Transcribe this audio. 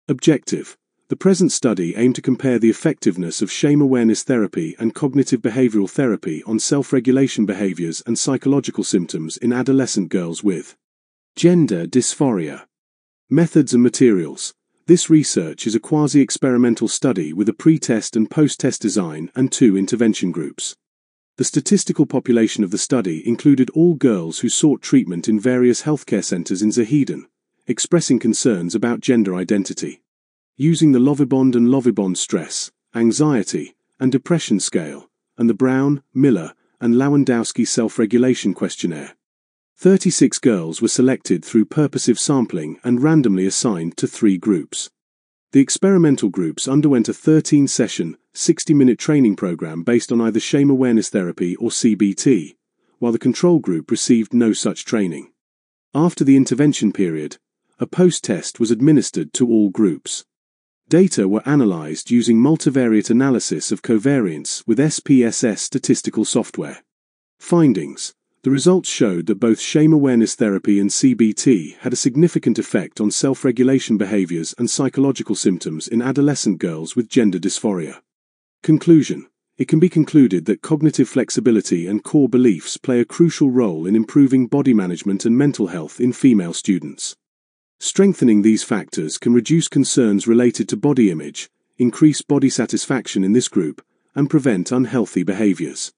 Objective. The present study aimed to compare the effectiveness of shame awareness therapy and cognitive behavioral therapy on self-regulation behaviors and psychological symptoms in adolescent girls with gender dysphoria. Methods and materials. This research is a quasi-experimental study with a pre-test and post-test design and 2 intervention groups. The statistical population of the study included all girls who sought treatment in various healthcare centers in Zahedan, expressing concerns about gender identity. Using the Lovibond and Lovibond stress, anxiety, and depression scale, and the Brown, Miller, and Lewandowski self-regulation questionnaire. 36 girls were selected through purposive sampling and randomly assigned to 3 groups. The experimental groups underwent a 13-session, 60-minute training program based on either shame awareness therapy or CBT, while the control group received no such training. After the intervention period, a post-test was administered to all groups. Data were analyzed using multivariate analysis of covariance with SPSS statistical software. Findings. The results showed that both shame awareness therapy and CBT had a significant effect on self-regulation behaviors and psychological symptoms in adolescent girls with gender dysphoria. Conclusion. It can be concluded that cognitive flexibility and core beliefs play a crucial role in improving body management and mental health in female students. Strengthening these factors can reduce concerns related to body image, increase body satisfaction in this group, and prevent unhealthy behaviors.